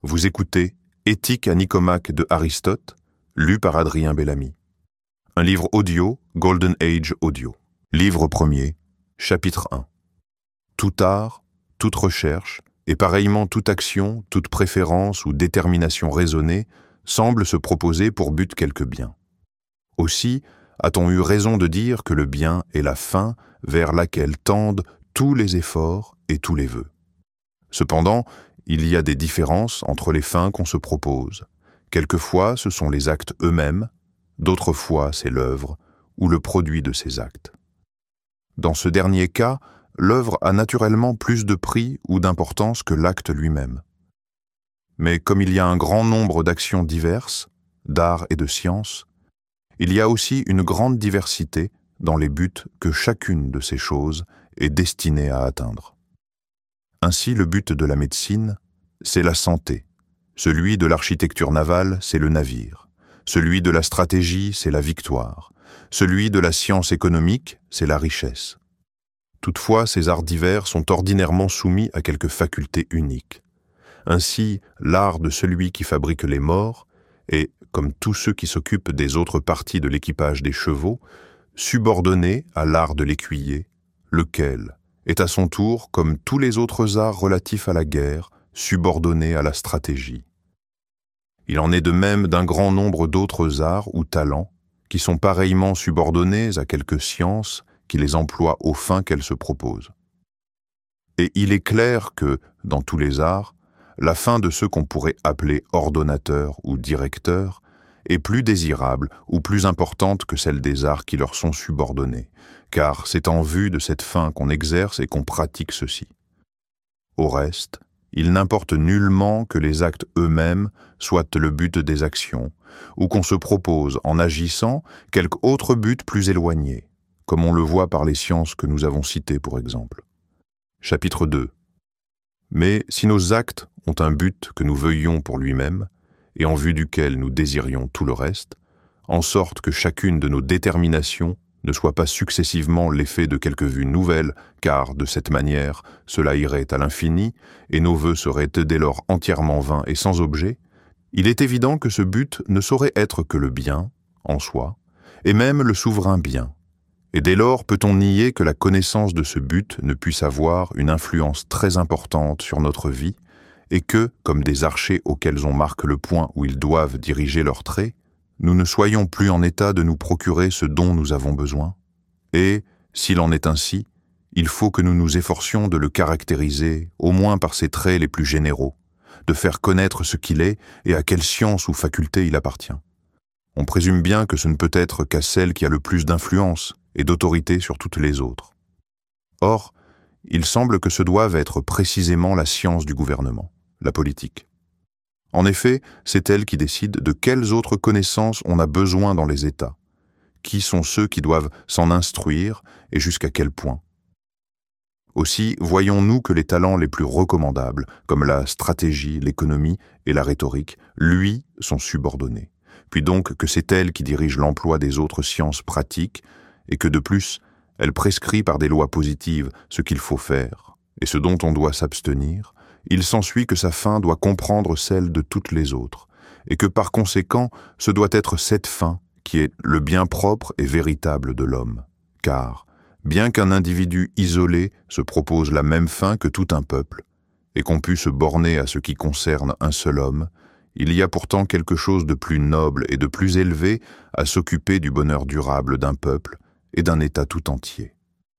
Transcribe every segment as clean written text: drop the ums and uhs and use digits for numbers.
Vous écoutez Éthique à Nicomaque de Aristote, lu par Adrien Bellamy. Un livre audio, Golden Age Audio. Livre premier, chapitre 1. Tout art, toute recherche, et pareillement toute action, toute préférence ou détermination raisonnée semble se proposer pour but quelque bien. Aussi, a-t-on eu raison de dire que le bien est la fin vers laquelle tendent tous les efforts et tous les vœux. Cependant, il y a des différences entre les fins qu'on se propose. Quelquefois, ce sont les actes eux-mêmes, d'autres fois, c'est l'œuvre ou le produit de ces actes. Dans ce dernier cas, l'œuvre a naturellement plus de prix ou d'importance que l'acte lui-même. Mais comme il y a un grand nombre d'actions diverses, d'art et de science, il y a aussi une grande diversité dans les buts que chacune de ces choses est destinée à atteindre. Ainsi, le but de la médecine, c'est la santé. Celui de l'architecture navale, c'est le navire. Celui de la stratégie, c'est la victoire. Celui de la science économique, c'est la richesse. Toutefois, ces arts divers sont ordinairement soumis à quelques facultés uniques. Ainsi, l'art de celui qui fabrique les morts est, comme tous ceux qui s'occupent des autres parties de l'équipage des chevaux, subordonné à l'art de l'écuyer, lequel est à son tour, comme tous les autres arts relatifs à la guerre, subordonné à la stratégie. Il en est de même d'un grand nombre d'autres arts ou talents qui sont pareillement subordonnés à quelques sciences qui les emploient aux fins qu'elles se proposent. Et il est clair que, dans tous les arts, la fin de ceux qu'on pourrait appeler ordonnateurs ou directeurs est plus désirable ou plus importante que celle des arts qui leur sont subordonnés, car c'est en vue de cette fin qu'on exerce et qu'on pratique ceci. Au reste, il n'importe nullement que les actes eux-mêmes soient le but des actions, ou qu'on se propose, en agissant, quelque autre but plus éloigné, comme on le voit par les sciences que nous avons citées pour exemple. Chapitre 2. Mais si nos actes ont un but que nous veuillons pour lui-même, et en vue duquel nous désirions tout le reste, en sorte que chacune de nos déterminations ne soit pas successivement l'effet de quelque vue nouvelle, car, de cette manière, cela irait à l'infini, et nos vœux seraient dès lors entièrement vains et sans objet, il est évident que ce but ne saurait être que le bien, en soi, et même le souverain bien. Et dès lors peut-on nier que la connaissance de ce but ne puisse avoir une influence très importante sur notre vie, et que, comme des archers auxquels on marque le point où ils doivent diriger leurs traits, nous ne soyons plus en état de nous procurer ce dont nous avons besoin. Et, s'il en est ainsi, il faut que nous nous efforcions de le caractériser, au moins par ses traits les plus généraux, de faire connaître ce qu'il est et à quelle science ou faculté il appartient. On présume bien que ce ne peut être qu'à celle qui a le plus d'influence et d'autorité sur toutes les autres. Or, il semble que ce doive être précisément la science du gouvernement, la politique. En effet, c'est elle qui décide de quelles autres connaissances on a besoin dans les États, qui sont ceux qui doivent s'en instruire et jusqu'à quel point. Aussi, voyons-nous que les talents les plus recommandables, comme la stratégie, l'économie et la rhétorique, lui, sont subordonnés, puis donc que c'est elle qui dirige l'emploi des autres sciences pratiques, et que de plus, elle prescrit par des lois positives ce qu'il faut faire, et ce dont on doit s'abstenir, il s'ensuit que sa fin doit comprendre celle de toutes les autres, et que par conséquent, ce doit être cette fin qui est le bien propre et véritable de l'homme. Car, bien qu'un individu isolé se propose la même fin que tout un peuple, et qu'on pût se borner à ce qui concerne un seul homme, il y a pourtant quelque chose de plus noble et de plus élevé à s'occuper du bonheur durable d'un peuple et d'un État tout entier.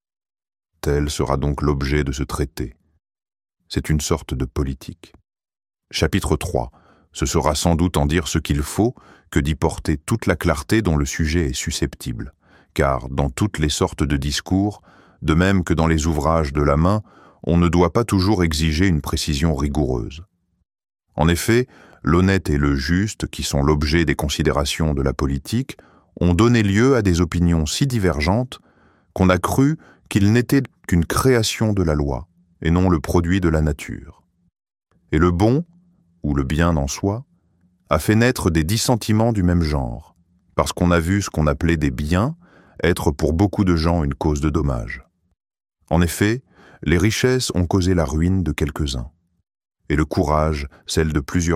Tel sera donc l'objet de ce traité. C'est une sorte de politique. Chapitre 3. Ce sera sans doute en dire ce qu'il faut que d'y porter toute la clarté dont le sujet est susceptible, car dans toutes les sortes de discours, de même que dans les ouvrages de la main, on ne doit pas toujours exiger une précision rigoureuse. En effet, l'honnête et le juste, qui sont l'objet des considérations de la politique, ont donné lieu à des opinions si divergentes qu'on a cru qu'ils n'étaient qu'une création de la loi, et non le produit de la nature. Et le bon, ou le bien en soi, a fait naître des dissentiments du même genre, parce qu'on a vu ce qu'on appelait des biens être pour beaucoup de gens une cause de dommage. En effet, les richesses ont causé la ruine de quelques-uns, et le courage celle de plusieurs